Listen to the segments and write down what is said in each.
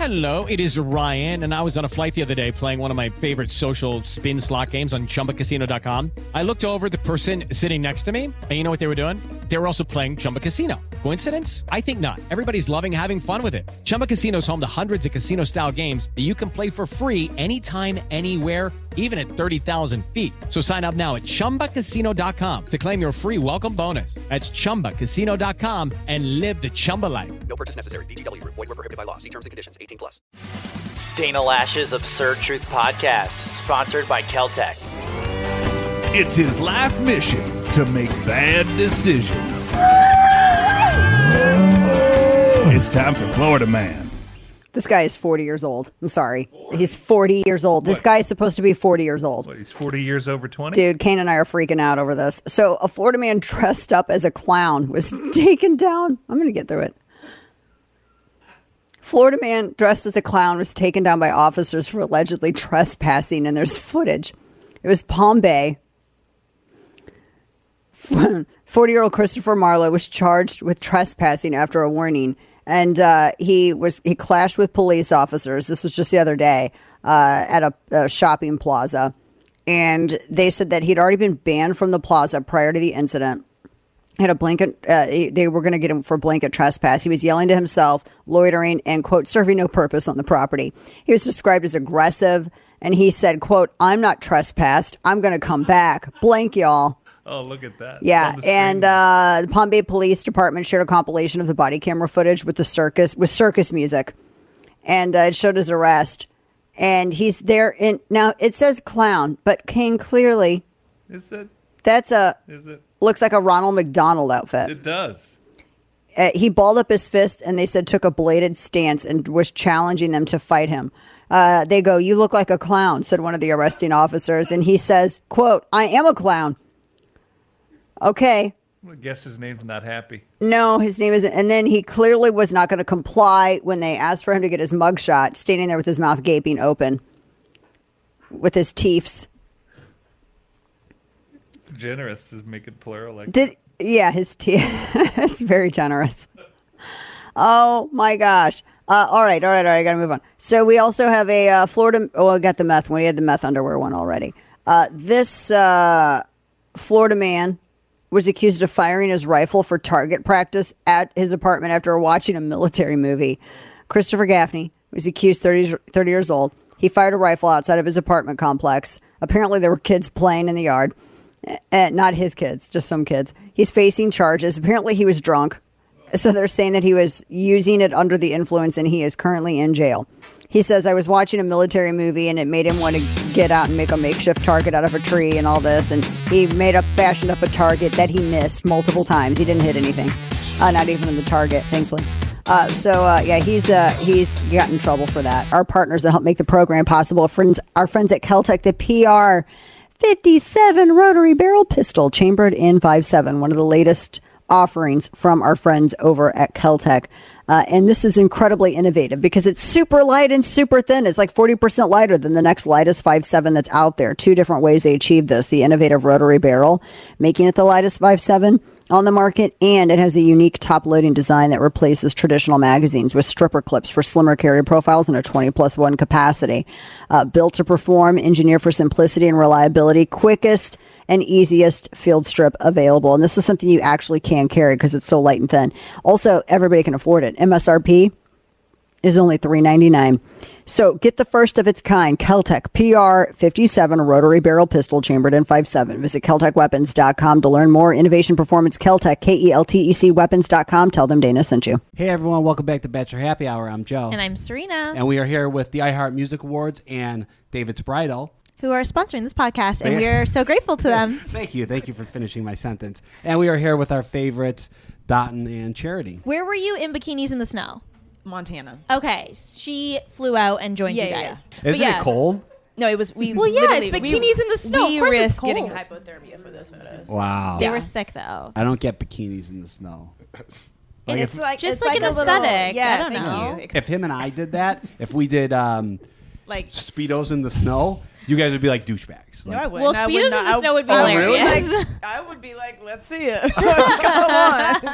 Hello, it is Ryan, and I was on a flight the other day playing one of my favorite social spin slot games on ChumbaCasino.com. I looked over at the person sitting next to me, and you know what they were doing? They were also playing Chumba Casino. Coincidence? I think not. Everybody's loving having fun with it. Chumba Casino is home to hundreds of casino-style games that you can play for free anytime, anywhere, even at 30,000 feet. So sign up now at ChumbaCasino.com to claim your free welcome bonus. That's ChumbaCasino.com and live the Chumba life. No purchase necessary. VGW. Void where prohibited by law. See terms and conditions. 18 plus. Dana Lash's Absurd Truth Podcast, sponsored by Keltec. It's his life mission to make bad decisions. It's time for Florida Man. This guy is 40 years old. I'm sorry. He's 40 years old. This guy is supposed to be 40 years old. What, he's 40 years over 20? Dude, Kane and I are freaking out over this. So a Florida man dressed up as a clown was taken down. I'm going to get through it. Florida man dressed as a clown was taken down by officers for allegedly trespassing, and there's footage. It was Palm Bay. 40-year-old Christopher Marlowe was charged with trespassing after a warning. And he clashed with police officers. This was just the other day at a shopping plaza. And they said that he'd already been banned from the plaza prior to the incident. Had a blanket. They were going to get him for blanket trespass. He was yelling to himself, loitering, and, quote, serving no purpose on the property. He was described as aggressive. And he said, quote, I'm not trespassed. I'm going to come back. Blank, y'all. Oh, look at that. Yeah, and the Palm Bay Police Department shared a compilation of the body camera footage with circus music, and it showed his arrest. And he's there now. It says clown, but Kane clearly is it? Looks like a Ronald McDonald outfit. It does. He balled up his fist, and they said took a bladed stance and was challenging them to fight him. They go, "You look like a clown," said one of the arresting officers, and he says, "Quote, I am a clown." Okay. I guess his name's not Happy. No, his name isn't. And then he clearly was not going to comply when they asked for him to get his mugshot, standing there with his mouth gaping open, with his teeths. It's generous to make it plural like his teeth. It's very generous. Oh, my gosh. All right. I got to move on. So we also have a Florida. Oh, I got the meth one. We had the meth underwear one already. This Florida man was accused of firing his rifle for target practice at his apartment after watching a military movie. Christopher Gaffney was accused, 30 years old. He fired a rifle outside of his apartment complex. Apparently there were kids playing in the yard. Not his kids, just some kids. He's facing charges. Apparently he was drunk. So they're saying that he was using it under the influence, and he is currently in jail. He says, I was watching a military movie and it made him want to get out and make a makeshift target out of a tree and all this. And he fashioned up a target that he missed multiple times. He didn't hit anything, not even in the target, thankfully. He's gotten in trouble for that. Our partners that help make the program possible, our friends at Keltec, the PR 57 rotary barrel pistol chambered in 5.7, one of the latest offerings from our friends over at Keltec. And this is incredibly innovative because it's super light and super thin. It's like 40% lighter than the next lightest 5.7 that's out there. Two different ways they achieved this. The innovative rotary barrel, making it the lightest 5.7 on the market, and it has a unique top-loading design that replaces traditional magazines with stripper clips for slimmer carrier profiles and a 20+1 capacity. Built to perform, engineered for simplicity and reliability, quickest and easiest field strip available. And this is something you actually can carry because it's so light and thin. Also, everybody can afford it. MSRP is only $3.99. So get the first of its kind Keltec PR 57 rotary barrel pistol chambered in 5.7. Visit KeltecWeapons.com to learn more. Innovation Performance Keltec, KELTEC Weapons.com. Tell them Dana sent you. Hey everyone, welcome back to Bachelor Happy Hour. I'm Joe. And I'm Serena. And we are here with the iHeart Music Awards and David's Bridal, who are sponsoring this podcast, and we are so grateful to them. Thank you for finishing my sentence. And we are here with our favorites, Dotun and Charity. Where were you in bikinis in the snow? Montana. Okay, she flew out and joined you guys. Yeah. Isn't it cold? No, it was. It's bikinis in the snow. We risked getting hypothermia for those photos. Wow. They were sick though. I don't get bikinis in the snow. It's like an aesthetic. Yeah, I don't know. If him and I did that, if we did like Speedos in the snow, you guys would be like douchebags. No, I wouldn't. Well, Speedos in the snow would be hilarious. Really? I would be like, let's see it. Come on.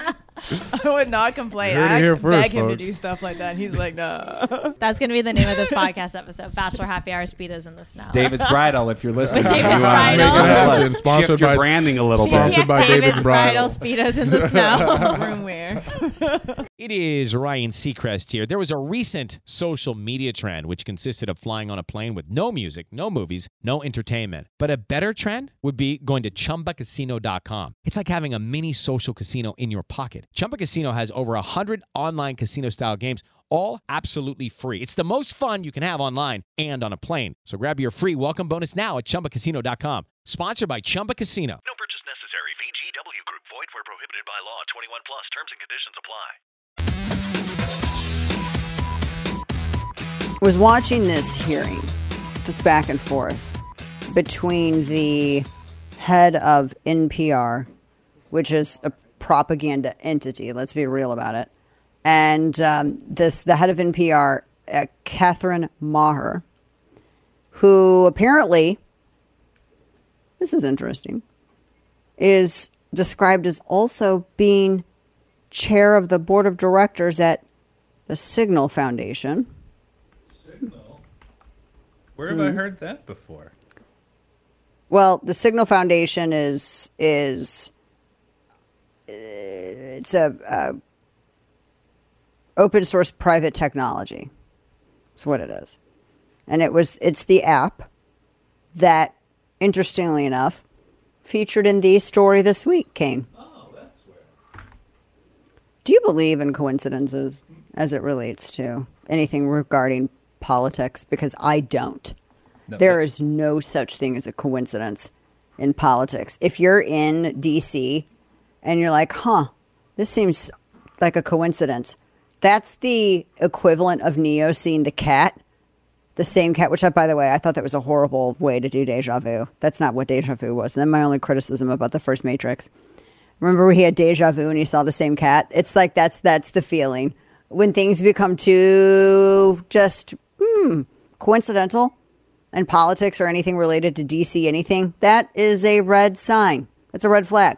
I would not complain. You heard it I here beg first, him to folks. do stuff like that. He's like, no. That's going to be the name of this podcast episode, Bachelor Happy Hour Speedos in the Snow. David's Bridal, if you're listening. With David's You, Bridal. Make it happen. shift Sponsored your by branding a little bit. Sponsored by David's Bridal. Speedos in the Snow. Room wear. It is Ryan Seacrest here. There was a recent social media trend which consisted of flying on a plane with no music, no movies, no entertainment. But a better trend would be going to ChumbaCasino.com. It's like having a mini social casino in your pocket. Chumba Casino has over 100 online casino-style games, all absolutely free. It's the most fun you can have online and on a plane. So grab your free welcome bonus now at ChumbaCasino.com. Sponsored by Chumba Casino. No purchase necessary. VGW Group. Void where prohibited by law. 21 plus. Terms and conditions apply. Was watching this hearing, just back and forth, between the head of NPR, which is a propaganda entity, let's be real about it, and the head of NPR, Catherine Maher, who apparently, this is interesting, is described as also being chair of the board of directors at the Signal Foundation. Signal? Where have I heard that before? Well, the Signal Foundation is it's a open source private technology. That's what it is. And it's the app that, interestingly enough, featured in the story this week, Kane. Oh, that's where. Do you believe in coincidences as it relates to anything regarding politics? Because I don't. No, There is no such thing as a coincidence in politics. If you're in D.C. and you're like, this seems like a coincidence, that's the equivalent of Neo seeing the cat, the same cat, which, by the way, I thought that was a horrible way to do deja vu. That's not what deja vu was. And then my only criticism about the first Matrix. Remember when he had deja vu and he saw the same cat? It's like that's the feeling. When things become too just coincidental in politics or anything related to DC anything, that is a red sign. That's a red flag.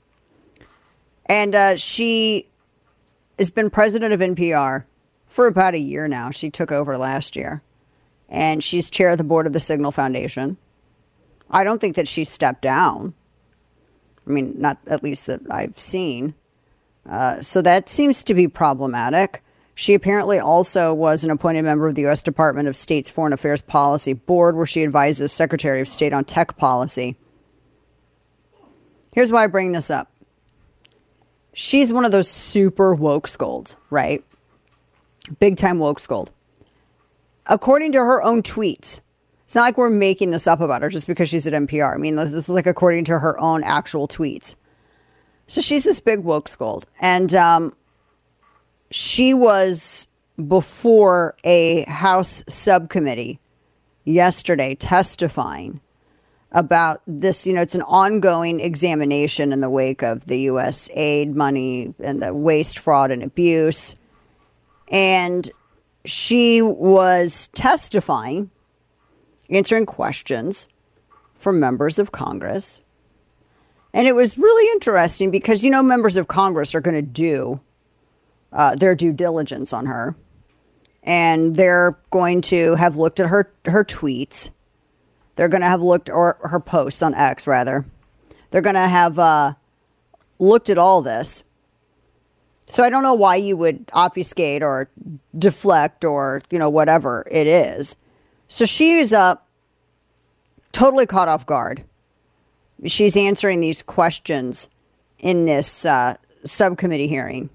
And she has been president of NPR for about a year now. She took over last year. And she's chair of the board of the Signal Foundation. I don't think that she stepped down. I mean, not at least that I've seen. So that seems to be problematic. She apparently also was an appointed member of the U.S. Department of State's Foreign Affairs Policy Board, where she advises Secretary of State on tech policy. Here's why I bring this up. She's one of those super woke scolds, right? Big time woke scold. According to her own tweets, it's not like we're making this up about her just because she's at NPR. I mean, this is like according to her own actual tweets. So she's this big woke scold. And she was before a House subcommittee yesterday testifying about this. You know, it's an ongoing examination in the wake of the U.S. aid money and the waste, fraud, and abuse. And she was testifying, answering questions from members of Congress. And it was really interesting because, you know, members of Congress are going to do their due diligence on her. And they're going to have looked at her tweets. They're going to have looked, or her posts on X, rather. They're going to have looked at all this. So I don't know why you would obfuscate or deflect or, you know, whatever it is. So she is totally caught off guard. She's answering these questions in this subcommittee hearing.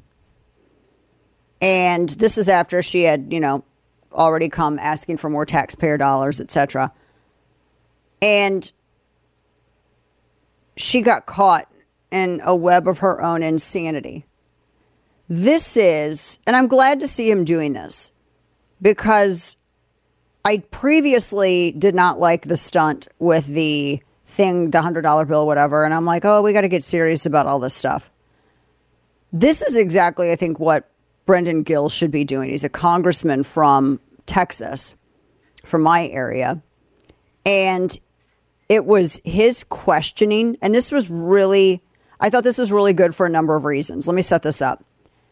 And this is after she had, you know, already come asking for more taxpayer dollars, etc. And she got caught in a web of her own insanity. This is, and I'm glad to see him doing this, because I previously did not like the stunt with the thing, the $100 bill, whatever. And I'm like, oh, we got to get serious about all this stuff. This is exactly, I think, what Brendan Gill should be doing. He's a congressman from Texas, from my area. And it was his questioning. And this was really, I thought this was really good for a number of reasons. Let me set this up.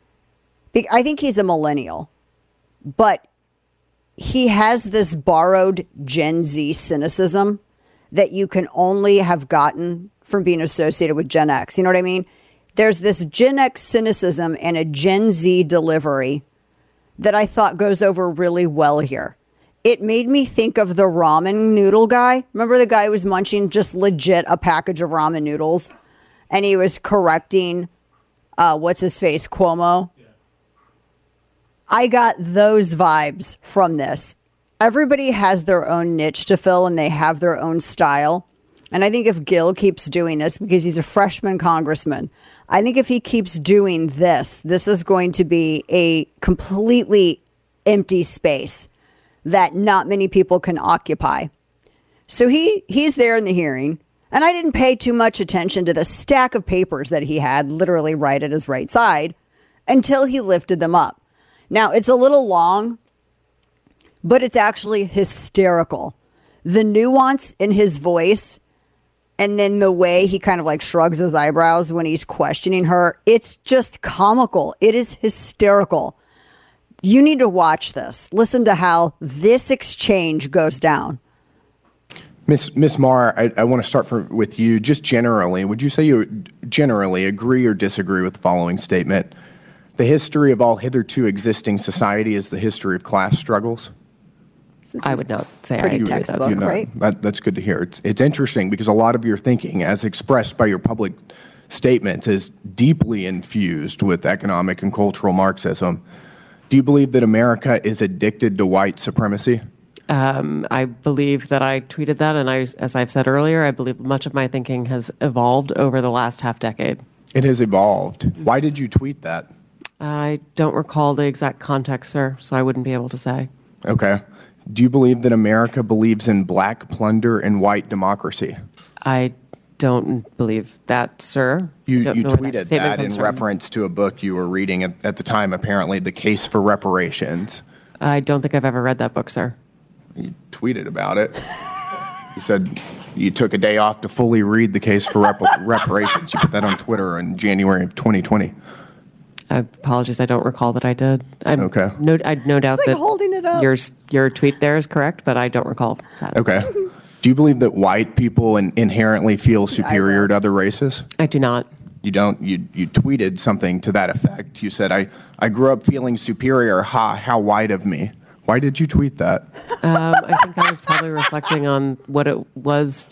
I think he's a millennial, but he has this borrowed Gen Z cynicism that you can only have gotten from being associated with Gen X. You know what I mean? There's this Gen X cynicism and a Gen Z delivery that I thought goes over really well here. It made me think of the ramen noodle guy. Remember the guy who was munching just legit a package of ramen noodles? And he was correcting, what's his face, Cuomo? Yeah. I got those vibes from this. Everybody has their own niche to fill and they have their own style. And I think if Gil keeps doing this, because he's a freshman congressman, I think if he keeps doing this, this is going to be a completely empty space that not many people can occupy. So he's there in the hearing. And I didn't pay too much attention to the stack of papers that he had literally right at his right side until he lifted them up. Now, it's a little long, but it's actually hysterical. The nuance in his voice and then the way he kind of like shrugs his eyebrows when he's questioning her, it's just comical. It is hysterical. You need to watch this. Listen to how this exchange goes down. Miss Maher, I want to start with you. Just generally, would you say you generally agree or disagree with the following statement? The history of all hitherto existing society is the history of class struggles? I would not say I agree with that. Right? That's good to hear. It's interesting because a lot of your thinking, as expressed by your public statements, is deeply infused with economic and cultural Marxism. Do you believe that America is addicted to white supremacy? I believe that I tweeted that, and as I've said earlier, I believe much of my thinking has evolved over the last half decade. It has evolved. Why did you tweet that? I don't recall the exact context, sir, so I wouldn't be able to say. Okay. Do you believe that America believes in black plunder and white democracy? I don't believe that, sir. You tweeted that in reference to a book you were reading at the time, apparently, The Case for Reparations. I don't think I've ever read that book, sir. You tweeted about it. You said you took a day off to fully read The Case for Reparations. You put that on Twitter in January of 2020. Apologies, I don't recall that I did. Okay. I no doubt that holding it up. Your tweet there is correct, but I don't recall that. Okay. Do you believe that white people inherently feel superior to other races? I do not. You don't? You tweeted something to that effect. You said, I grew up feeling superior. Ha, how white of me. Why did you tweet that? I think I was probably reflecting on what it was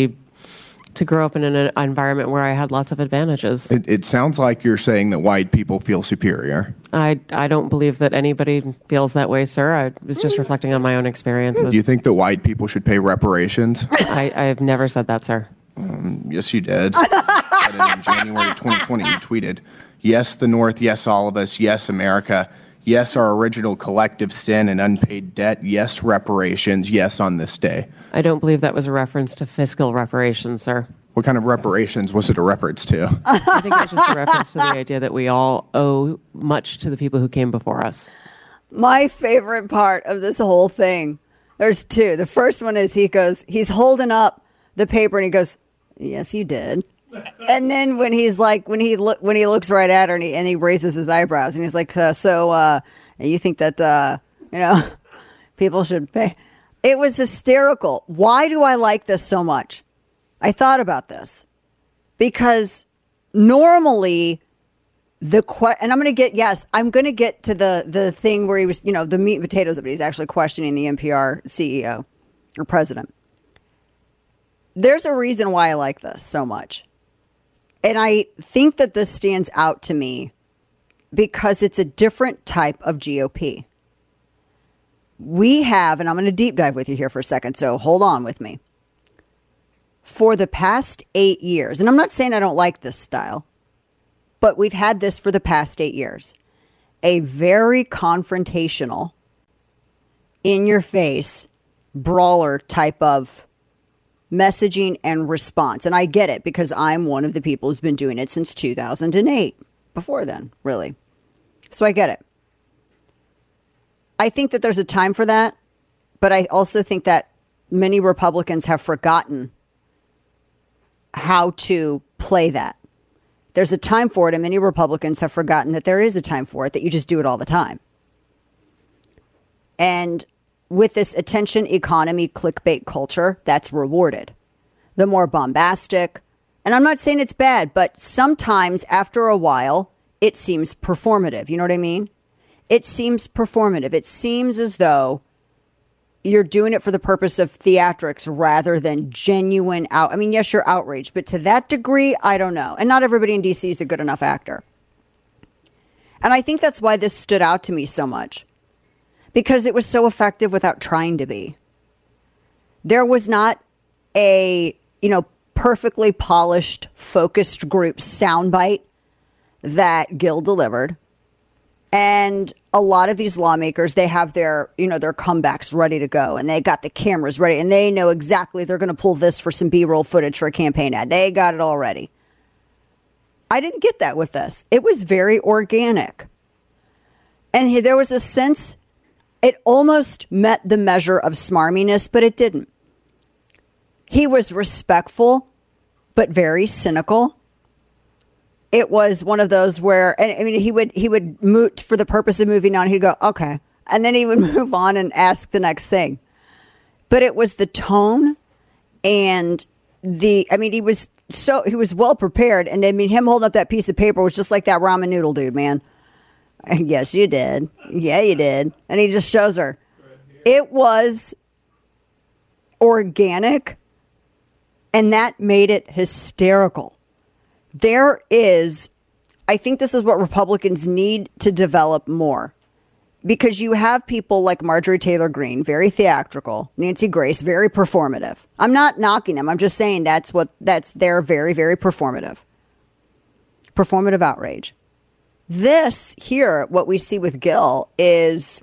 to grow up in an environment where I had lots of advantages. It sounds like you're saying that white people feel superior. I don't believe that anybody feels that way, sir. I was just reflecting on my own experiences. Do you think that white people should pay reparations? I have never said that, sir. Yes, you did. In January 2020, you tweeted, yes, the North, yes, all of us, yes, America, yes, our original collective sin and unpaid debt, yes, reparations, yes, on this day. I don't believe that was a reference to fiscal reparations, sir. What kind of reparations was it a reference to? I think it was just a reference to the idea that we all owe much to the people who came before us. My favorite part of this whole thing, there's two. The first one is he's holding up the paper and he goes, yes, you did. And then when he's like, when he looks right at her and he raises his eyebrows and he's like, so you think that, people should pay? It was hysterical. Why do I like this so much? I thought about this because normally and I'm going to get to the thing where he was, the meat and potatoes of it. He's actually questioning the NPR CEO or president. There's a reason why I like this so much. And I think that this stands out to me because it's a different type of GOP. We have, and I'm going to deep dive with you here for a second, so hold on with me. For the past 8 years, and I'm not saying I don't like this style, but we've had this for the past 8 years. A very confrontational, in-your-face, brawler type of messaging and response. And I get it because I'm one of the people who's been doing it since 2008. Before then, really. So I get it. I think that there's a time for that, but I also think that many Republicans have forgotten how to play that. There's a time for it, and many Republicans have forgotten that there is a time for it, that you just do it all the time. And with this attention economy clickbait culture, that's rewarded. The more bombastic, and I'm not saying it's bad, but sometimes after a while, it seems performative. You know what I mean? It seems performative. It seems as though you're doing it for the purpose of theatrics rather than genuine I mean, yes, you're outraged, but to that degree, I don't know. And not everybody in DC is a good enough actor. And I think that's why this stood out to me so much, because it was so effective without trying to be. There was not a, perfectly polished, focused group soundbite that Gil delivered. And a lot of these lawmakers, they have their comebacks ready to go, and they got the cameras ready, and they know exactly they're going to pull this for some B-roll footage for a campaign ad. They got it all ready. I didn't get that with this. It was very organic. And there was a sense, it almost met the measure of smarminess, but it didn't. He was respectful, but very cynical. It was one of those where, and I mean, he would moot for the purpose of moving on. He'd go, okay. And then he would move on and ask the next thing. But it was the tone and he was well prepared. And I mean, him holding up that piece of paper was just like that ramen noodle dude, man. Yes, you did. Yeah, you did. And he just shows her. It was organic, and that made it hysterical. I think this is what Republicans need to develop more, because you have people like Marjorie Taylor Greene, very theatrical, Nancy Grace, very performative. I'm not knocking them. I'm just saying they're very, very performative. Performative outrage. This here, what we see with Gil, is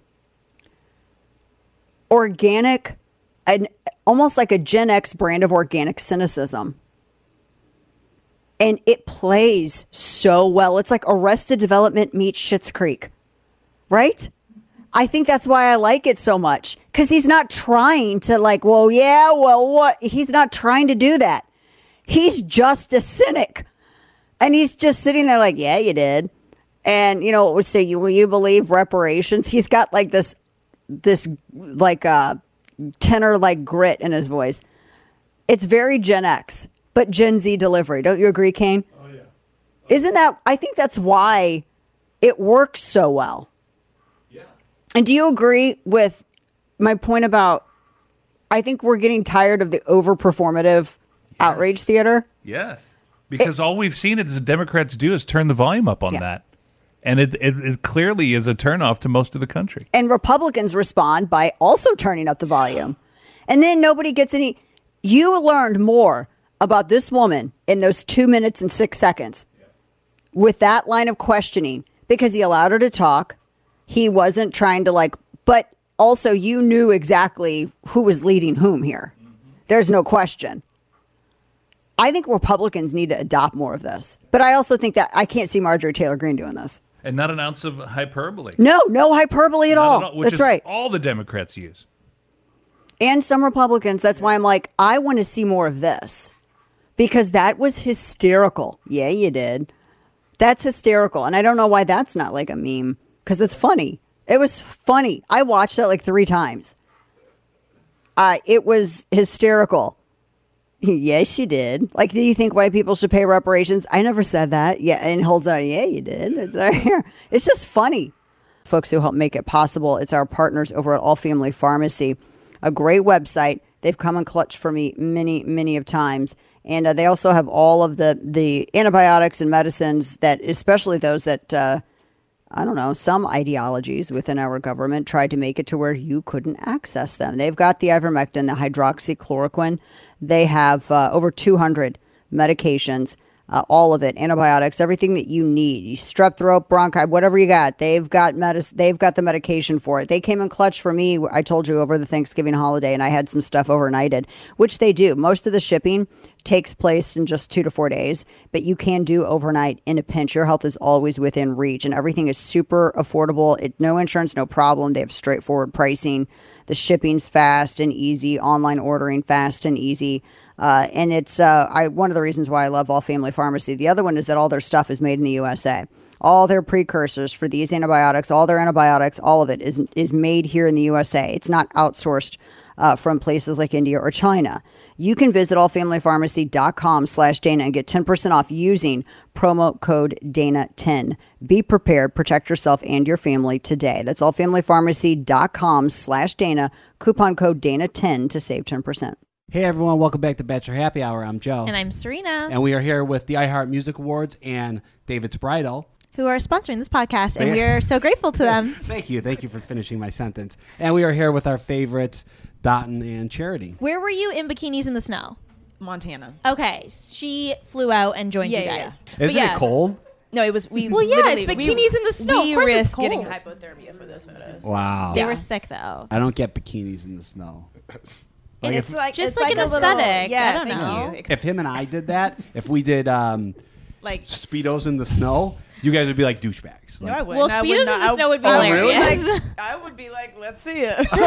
organic, and almost like a Gen X brand of organic cynicism. And it plays so well. It's like Arrested Development meets Schitt's Creek, right? I think that's why I like it so much, because he's not trying to what? He's not trying to do that. He's just a cynic. And he's just sitting there like, yeah, you did. And, would say, will you believe reparations? He's got like this tenor like grit in his voice. It's very Gen X, but Gen Z delivery. Don't you agree, Kane? Oh, yeah. I think that's why it works so well. Yeah. And do you agree with my point about, I think we're getting tired of the over-performative outrage theater? Yes. Because all we've seen the Democrats do is turn the volume up on that. And it clearly is a turnoff to most of the country. And Republicans respond by also turning up the volume. And then nobody gets any. You learned more about this woman in those 2 minutes and 6 seconds with that line of questioning, because he allowed her to talk. He wasn't trying to but also you knew exactly who was leading whom here. There's no question. I think Republicans need to adopt more of this. But I also think that I can't see Marjorie Taylor Greene doing this. And not an ounce of hyperbole. No hyperbole at all. Which That's right. All the Democrats use. And some Republicans. That's why I'm like, I want to see more of this, because that was hysterical. Yeah, you did. That's hysterical. And I don't know why that's not like a meme, because it's funny. It was funny. I watched that like 3 times. It was hysterical. Yes, you did. Like, do you think white people should pay reparations? I never said that. Yeah, and holds out. Yeah, you did. It's right here. It's just funny. Folks who help make it possible. It's our partners over at All Family Pharmacy, a great website. They've come in clutch for me many, many of times. And they also have all of the antibiotics and medicines that, especially those that, some ideologies within our government tried to make it to where you couldn't access them. They've got the ivermectin, the hydroxychloroquine. They have over 200 medications, all of it, antibiotics, everything that you need. Strep throat, bronchi, whatever you got. They've got They've got the medication for it. They came in clutch for me. I told you over the Thanksgiving holiday, and I had some stuff overnighted, which they do. Most of the shipping takes place in just 2 to 4 days, but you can do overnight in a pinch. Your health is always within reach, and everything is super affordable. No insurance, no problem. They have straightforward pricing. The shipping's fast and easy. Online ordering, fast and easy. And it's one of the reasons why I love All Family Pharmacy. The other one is that all their stuff is made in the USA. All their precursors for these antibiotics, all their antibiotics, all of it is made here in the USA. It's not outsourced from places like India or China. You can visit allfamilypharmacy.com/Dana and get 10% off using promo code Dana10. Be prepared, protect yourself and your family today. That's allfamilypharmacy.com/Dana, coupon code Dana10 to save 10%. Hey everyone, welcome back to Bachelor Happy Hour. I'm Joe. And I'm Serena. And we are here with the iHeart Music Awards and David's Bridal, who are sponsoring this podcast, and we are so grateful to them. Thank you for finishing my sentence. And we are here with our favorites, Dotun and Charity. Where were you in bikinis in the snow? Montana. Okay, she flew out and joined you guys. Isn't it cold? No, it was. It's bikinis in the snow. We of course it's risked cold. getting hypothermia for those photos. Wow. They were sick though. I don't get bikinis in the snow. It's just like an aesthetic. I don't know. If him and I did that, if we did like Speedos in the snow, you guys would be like douchebags. No, I wouldn't. Well, Speedos in the snow would be hilarious. Really? I would be like, let's see it. Come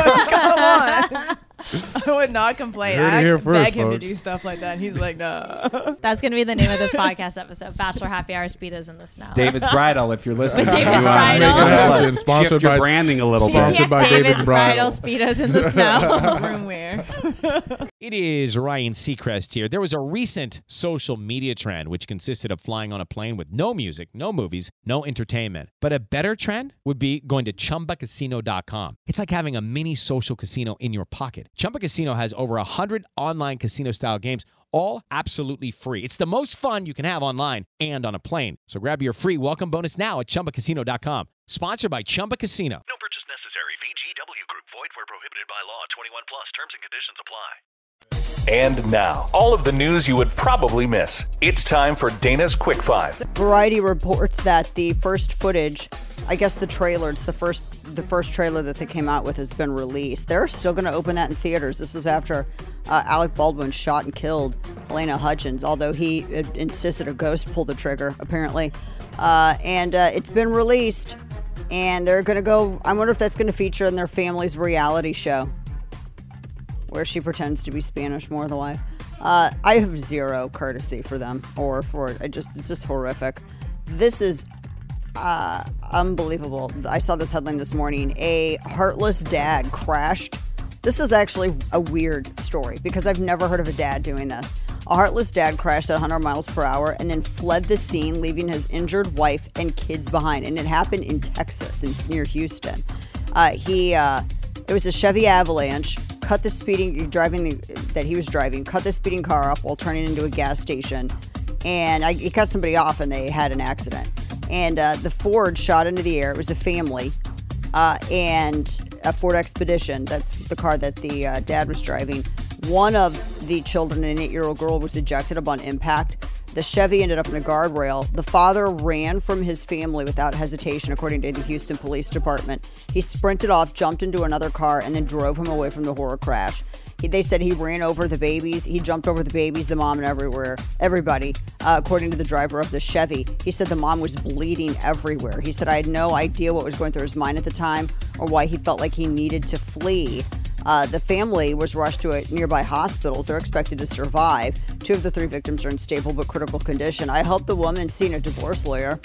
on. I would not complain. I beg him to do stuff like that. He's like, no. That's going to be the name of this podcast episode, Bachelor Happy Hour Speedos in the Snow. David's Bridal, if you're listening. With David's Bridal. Sponsored shift your branding a little bit. Sponsored by David's Bridal. Speedos in the Snow. Room wear. It is Ryan Seacrest here. There was a recent social media trend which consisted of flying on a plane with no music, no movies, no entertainment. But a better trend would be going to ChumbaCasino.com. It's like having a mini social casino in your pocket. Chumba Casino has over 100 online casino-style games, all absolutely free. It's the most fun you can have online and on a plane. So grab your free welcome bonus now at ChumbaCasino.com. Sponsored by Chumba Casino. No purchase necessary. VGW Group. Void where prohibited by law. 21 plus. Terms and conditions apply. And now, all of the news you would probably miss. It's time for Dana's Quick Five. Variety reports that the first footage, I guess the trailer, it's the first trailer that they came out with has been released. They're still going to open that in theaters. This was after Alec Baldwin shot and killed Helena Hutchins, although he insisted a ghost pulled the trigger, apparently. And it's been released, and they're going to go, I wonder if that's going to feature in their family's reality show, where she pretends to be Spanish more than wife. I have zero courtesy for them or for it. It's just horrific. This is unbelievable. I saw this headline this morning. A heartless dad crashed. This is actually a weird story because I've never heard of a dad doing this. A heartless dad crashed at 100 miles per hour and then fled the scene, leaving his injured wife and kids behind. And it happened in Texas, near Houston. It was a Chevy Avalanche, cut the speeding car off while turning into a gas station. And he cut somebody off and they had an accident. And the Ford shot into the air. It was a family and a Ford Expedition. That's the car that the dad was driving. One of the children, an 8-year-old girl, was ejected upon impact. The Chevy ended up in the guardrail. The father ran from his family without hesitation, according to the Houston Police Department. He sprinted off, jumped into another car, and then drove him away from the horror crash. They said he ran over the babies. He jumped over the babies, the mom, and everybody, according to the driver of the Chevy. He said the mom was bleeding everywhere. He said, I had no idea what was going through his mind at the time or why he felt like he needed to flee. The family was rushed to nearby hospitals. They're expected to survive. 2 of the 3 victims are in stable but critical condition. I hope the woman's seen a divorce lawyer.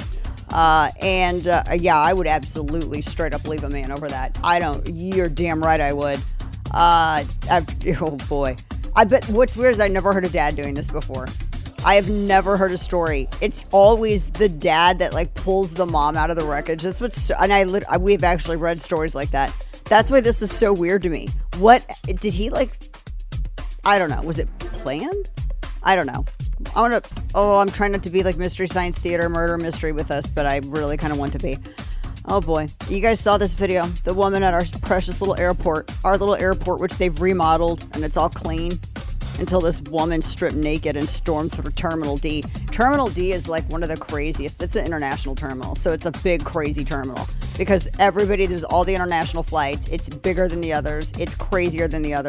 I would absolutely straight up leave a man over that. You're damn right I would. Oh boy. I bet what's weird is I never heard a dad doing this before. I have never heard a story. It's always the dad that like pulls the mom out of the wreckage. That's we've actually read stories like that. That's why this is so weird to me. What did he like? I don't know. Was it planned? I don't know. I'm trying not to be like Mystery Science Theater murder mystery with us, but I really kind of want to be. Oh boy. You guys saw this video. The woman at our precious little airport, which they've remodeled and it's all clean until this woman stripped naked and stormed through Terminal D. Terminal D is like one of the craziest. It's an international terminal, so it's a big, crazy terminal because there's all the international flights. It's bigger than the others. It's crazier than the others.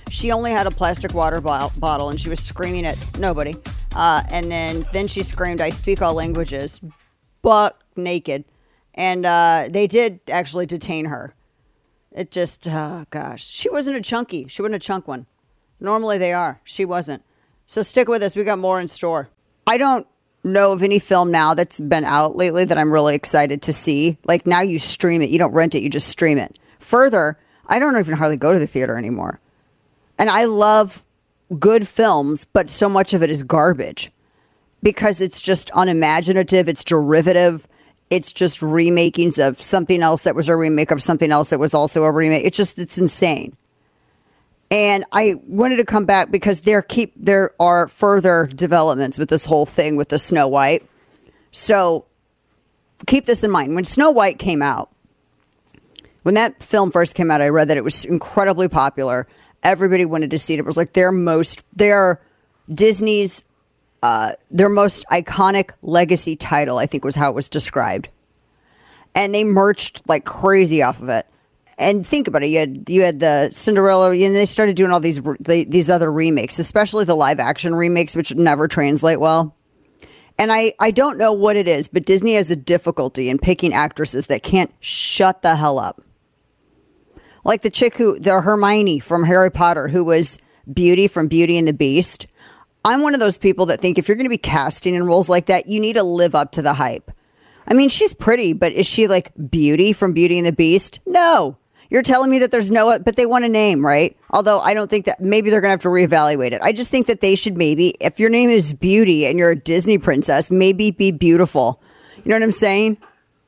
She only had a plastic water bottle, and she was screaming at nobody. And then she screamed, "I speak all languages," buck naked. And they did actually detain her. It just, oh gosh. She wasn't a chunky. She wasn't a chunk one. Normally they are. She wasn't. So stick with us. We got more in store. I don't know of any film now that's been out lately that I'm really excited to see. Like now you stream it. You don't rent it. You just stream it. Further, I don't even hardly go to the theater anymore. And I love good films, but so much of it is garbage because it's just unimaginative. It's derivative. It's just remakings of something else that was a remake of something else that was also a remake. It's insane. And I wanted to come back because there are further developments with this whole thing with the Snow White. So keep this in mind. When Snow White came out, when that film first came out, I read that it was incredibly popular. Everybody wanted to see it. It was like their Disney's their most iconic legacy title, I think was how it was described. And they merched like crazy off of it. And think about it. You had the Cinderella, and they started doing all these other remakes, especially the live action remakes, which never translate well. And I don't know what it is, but Disney has a difficulty in picking actresses that can't shut the hell up. Like the Hermione from Harry Potter, who was Beauty from Beauty and the Beast. I'm one of those people that think if you're going to be casting in roles like that, you need to live up to the hype. I mean, she's pretty, but is she like Beauty from Beauty and the Beast? No. You're telling me that there's no, but they want a name, right? Although I don't think that maybe they're going to have to reevaluate it. I just think that they should maybe, if your name is Beauty and you're a Disney princess, maybe be beautiful. You know what I'm saying?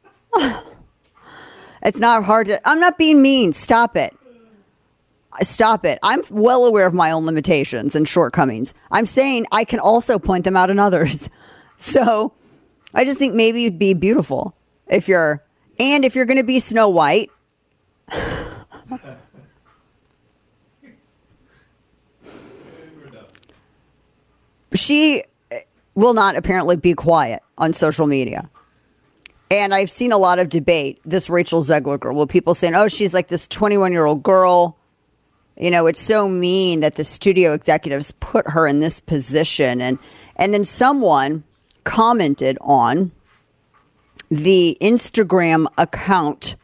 It's not hard to, I'm not being mean. Stop it. Stop it. I'm well aware of my own limitations and shortcomings. I'm saying I can also point them out in others. So I just think maybe you'd be beautiful if you're going to be Snow White. She will not apparently be quiet on social media. And I've seen a lot of debate, this Rachel Zegler girl, with people saying, oh, she's like this 21-year-old girl. You know, it's so mean that the studio executives put her in this position. And then someone commented on the Instagram account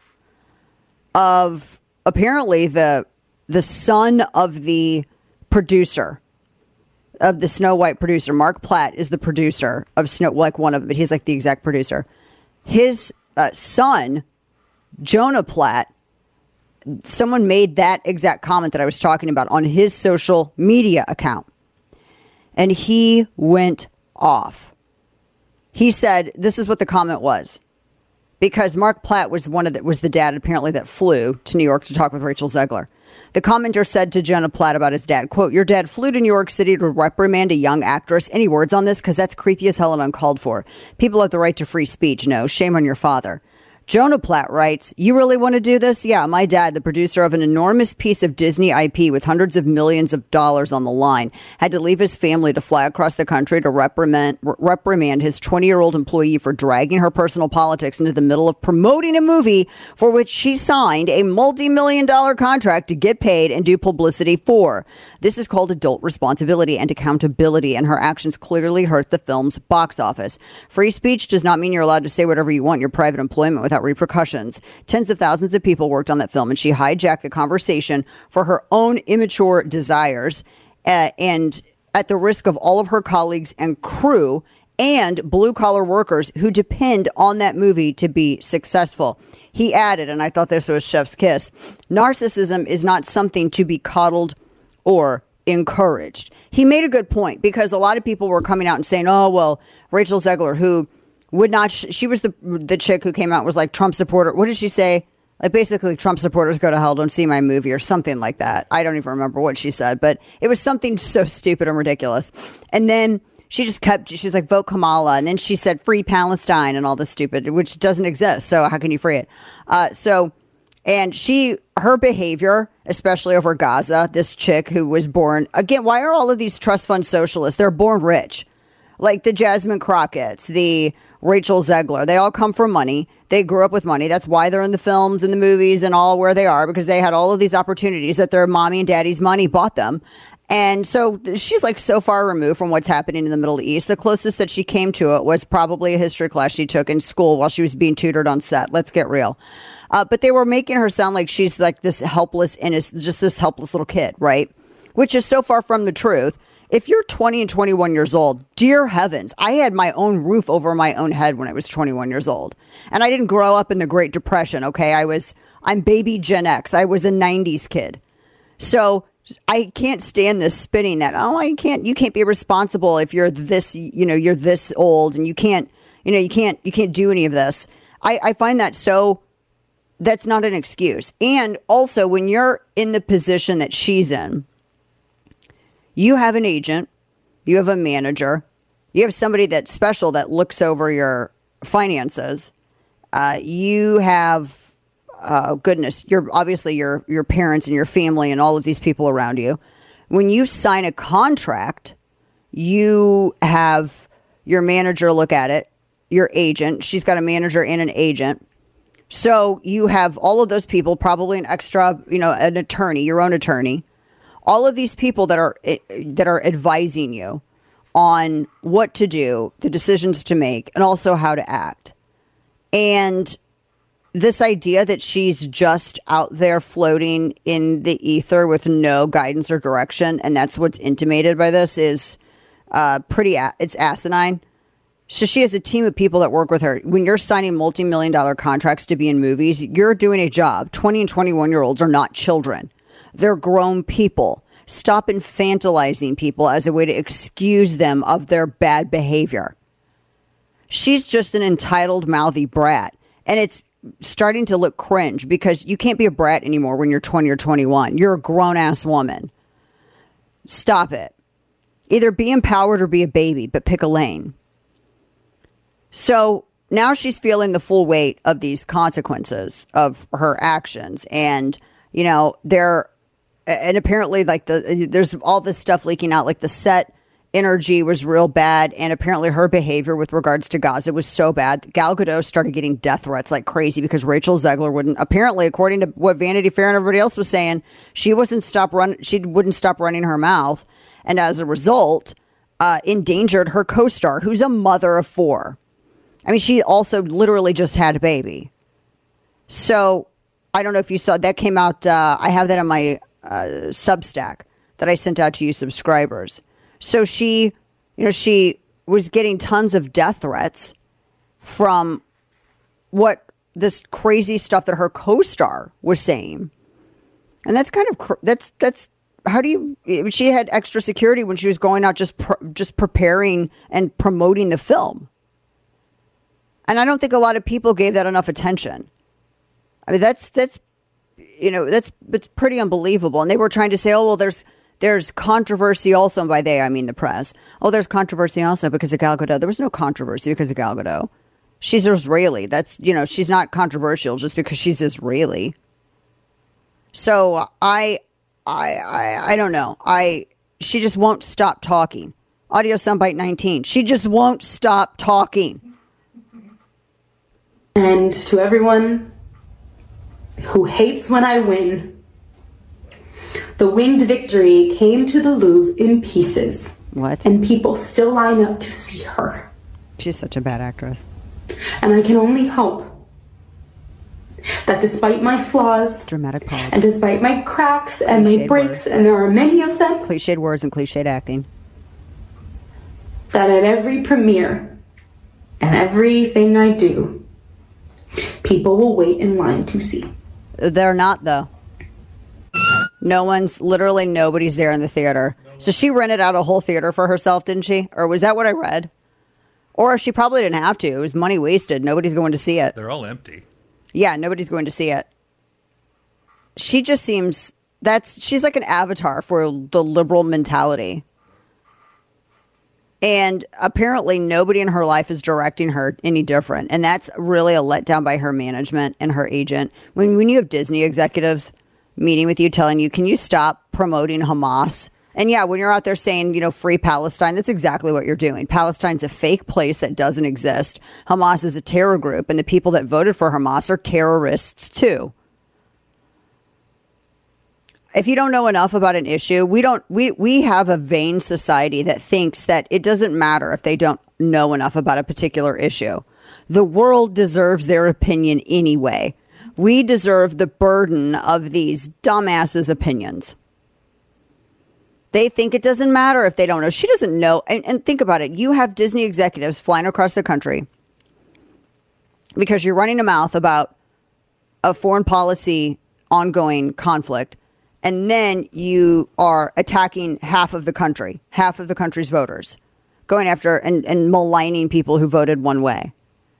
of apparently the son of the producer of the Snow White producer. Mark Platt is the producer of Snow, like one of them, but he's like the exec producer. His son, Jonah Platt, someone made that exact comment that I was talking about on his social media account. And he went off. He said, this is what the comment was. Because Mark Platt was the dad apparently that flew to New York to talk with Rachel Zegler. The commenter said to Jonah Platt about his dad, quote, your dad flew to New York City to reprimand a young actress. Any words on this? Because that's creepy as hell and uncalled for. People have the right to free speech. No, shame on your father. Jonah Platt writes, you really want to do this? Yeah, my dad, the producer of an enormous piece of Disney IP with hundreds of millions of dollars on the line, had to leave his family to fly across the country to reprimand his 20-year-old employee for dragging her personal politics into the middle of promoting a movie for which she signed a multi-million-dollar contract to get paid and do publicity for. This is called adult responsibility and accountability, and her actions clearly hurt the film's box office. Free speech does not mean you're allowed to say whatever you want in your private employment without repercussions. Tens of thousands of people worked on that film, and she hijacked the conversation for her own immature desires, and at the risk of all of her colleagues and crew and blue-collar workers who depend on that movie to be successful. He added, and I thought this was chef's kiss, narcissism is not something to be coddled or encouraged. He made a good point, because a lot of people were coming out and saying, oh, well, Rachel Zegler, who would not, she was the chick who came out and was like Trump supporter. What did she say? Like basically Trump supporters go to hell, don't see my movie or something like that. I don't even remember what she said, but it was something so stupid and ridiculous. And then she just she was like, vote Kamala. And then she said free Palestine and all this stupid, which doesn't exist. So how can you free it? And her behavior, especially over Gaza, this chick who was born, again, why are all of these trust fund socialists? They're born rich. Like the Jasmine Crockett's, the Rachel Zegler. They all come from money. They grew up with money. That's why they're in the films and the movies and all where they are, because they had all of these opportunities that their mommy and daddy's money bought them. And so she's like so far removed from what's happening in the Middle East. The closest that she came to it was probably a history class she took in school while she was being tutored on set. Let's get real. But they were making her sound like she's like this helpless, innocent, just this helpless little kid, right? Which is so far from the truth. If you're 20 and 21 years old, dear heavens, I had my own roof over my own head when I was 21 years old. And I didn't grow up in the Great Depression, okay? I'm baby Gen X. I was a 90s kid. So I can't stand this spinning that, you can't be responsible if you're this, you're this old and you can't do any of this. I find that that's not an excuse. And also when you're in the position that she's in, you have an agent, you have a manager, you have somebody that's special that looks over your finances. You have, you're obviously your parents and your family and all of these people around you. When you sign a contract, you have your manager look at it, your agent. She's got a manager and an agent. So you have all of those people, probably an extra, an attorney, your own attorney. All of these people that are advising you on what to do, the decisions to make, and also how to act. And this idea that she's just out there floating in the ether with no guidance or direction, and that's what's intimated by this, is it's asinine. So she has a team of people that work with her. When you're signing multi-million-dollar contracts to be in movies, you're doing a job. 20 and 21-year-olds are not children. They're grown people. Stop infantilizing people as a way to excuse them of their bad behavior. She's just an entitled, mouthy brat. And it's starting to look cringe because you can't be a brat anymore when you're 20 or 21. You're a grown-ass woman. Stop it. Either be empowered or be a baby, but pick a lane. So now she's feeling the full weight of these consequences of her actions. And, and apparently, there's all this stuff leaking out, like the set energy was real bad, and apparently her behavior with regards to Gaza was so bad. Gal Gadot started getting death threats like crazy because Rachel Zegler wouldn't, apparently, according to what Vanity Fair and everybody else was saying, she wouldn't stop running her mouth, and as a result, endangered her co-star, who's a mother of 4. I mean, she also literally just had a baby. So I don't know if you saw that came out. I have that on my Substack that I sent out to you subscribers. So she was getting tons of death threats from what this crazy stuff that her co-star was saying. And that's kind of, that's how do you, she had extra security when she was going out just preparing and promoting the film. And I don't think a lot of people gave that enough attention. I mean, that's pretty unbelievable. And they were trying to say, oh, well, there's controversy also, and by they, I mean the press. Oh, there's controversy also because of Gal Gadot. There was no controversy because of Gal Gadot. She's Israeli. That's, she's not controversial just because she's Israeli. So I don't know. She just won't stop talking. Audio soundbite 19. She just won't stop talking. And to everyone who hates when I win, the winged victory came to the Louvre in pieces. What? And people still line up to see her. She's such a bad actress. And I can only hope that despite my flaws, dramatic pause, and despite my cracks and my breaks, and there are many of them, cliched words and cliched acting, that at every premiere and everything I do, people will wait in line to see. They're not, though. Nobody's there in the theater. So she rented out a whole theater for herself, didn't she? Or was that what I read? Or she probably didn't have to. It was money wasted. Nobody's going to see it. They're all empty. Yeah, nobody's going to see it. She just seems, she's like an avatar for the liberal mentality. And apparently nobody in her life is directing her any different. And that's really a letdown by her management and her agent. When you have Disney executives meeting with you, telling you, can you stop promoting Hamas And yeah, when you're out there saying, free Palestine, that's exactly what you're doing. Palestine's a fake place that doesn't exist. Hamas is a terror group, and the people that voted for Hamas are terrorists too. If you don't know enough about an issue, we have a vain society that thinks that it doesn't matter if they don't know enough about a particular issue. The world deserves their opinion anyway. We deserve the burden of these dumbasses' opinions. They think it doesn't matter if they don't know. She doesn't know. And think about it. You have Disney executives flying across the country because you're running a mouth about a foreign policy ongoing conflict. And then you are attacking half of the country's voters, going after and maligning people who voted one way.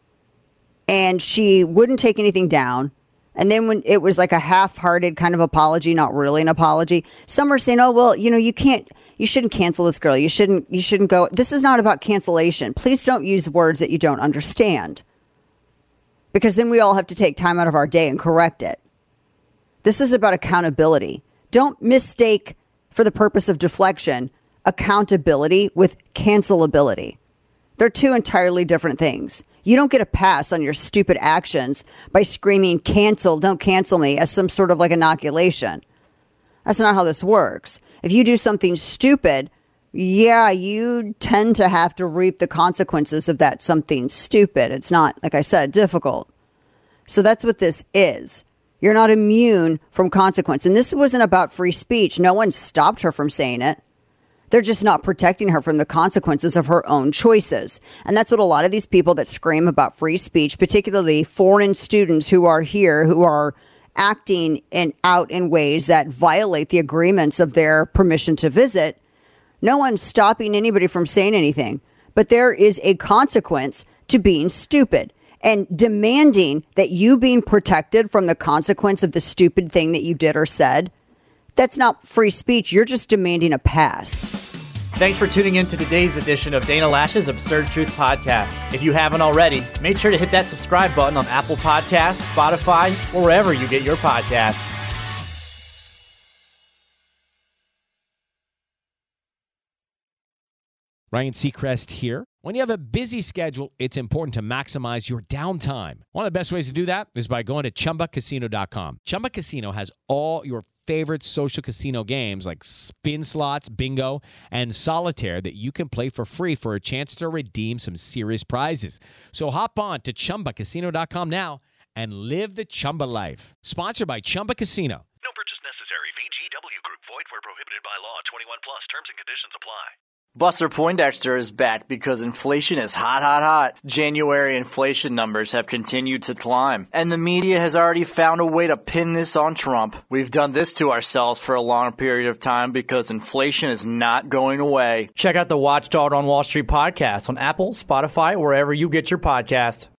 And she wouldn't take anything down. And then when it was like a half-hearted kind of apology, not really an apology, some are saying, oh, well, you shouldn't cancel this girl. You shouldn't go. This is not about cancellation. Please don't use words that you don't understand, because then we all have to take time out of our day and correct it. This is about accountability. Don't mistake, for the purpose of deflection, accountability with cancelability. They're two entirely different things. You don't get a pass on your stupid actions by screaming cancel, don't cancel me, as some sort of like inoculation. That's not how this works. If you do something stupid, yeah, you tend to have to reap the consequences of that something stupid. It's not, like I said, difficult. So that's what this is. You're not immune from consequence. And this wasn't about free speech. No one stopped her from saying it. They're just not protecting her from the consequences of her own choices. And that's what a lot of these people that scream about free speech, particularly foreign students who are here, who are acting out in ways that violate the agreements of their permission to visit. No one's stopping anybody from saying anything. But there is a consequence to being stupid. And demanding that you being protected from the consequence of the stupid thing that you did or said, that's not free speech. You're just demanding a pass. Thanks for tuning in to today's edition of Dana Lash's Absurd Truth Podcast. If you haven't already, make sure to hit that subscribe button on Apple Podcasts, Spotify, or wherever you get your podcasts. Ryan Seacrest here. When you have a busy schedule, it's important to maximize your downtime. One of the best ways to do that is by going to ChumbaCasino.com. Chumba Casino has all your favorite social casino games like spin slots, bingo, and solitaire that you can play for free for a chance to redeem some serious prizes. So hop on to ChumbaCasino.com now and live the Chumba life. Sponsored by Chumba Casino. No purchase necessary. VGW Group. Void where prohibited by law. 21 plus. Terms and conditions apply. Buster Poindexter is back because inflation is hot, hot, hot. January inflation numbers have continued to climb, and the media has already found a way to pin this on Trump. We've done this to ourselves for a long period of time because inflation is not going away. Check out the Watchdog on Wall Street podcast on Apple, Spotify, wherever you get your podcast.